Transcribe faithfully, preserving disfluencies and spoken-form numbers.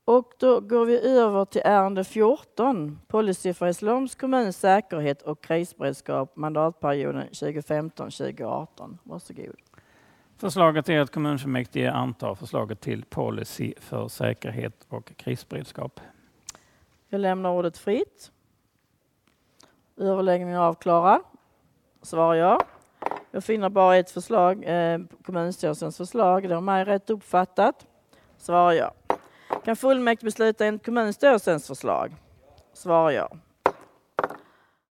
Och då går vi över till ärende fjorton. Policy för Hässleholms kommuns säkerhet och krisberedskap mandatperioden tjugo femton till tjugo arton. Varsågod. Förslaget är att kommunfullmäktige antar förslaget till policy för säkerhet och krisberedskap. Jag lämnar ordet fritt. Överläggningen är avklarad. Svarar jag. Jag finner bara ett förslag, eh, kommunstyrelsens förslag. Det är mig rätt uppfattat. Svarar jag. Kan fullmäktige besluta enligt kommunstyrelsens förslag? Svarar jag.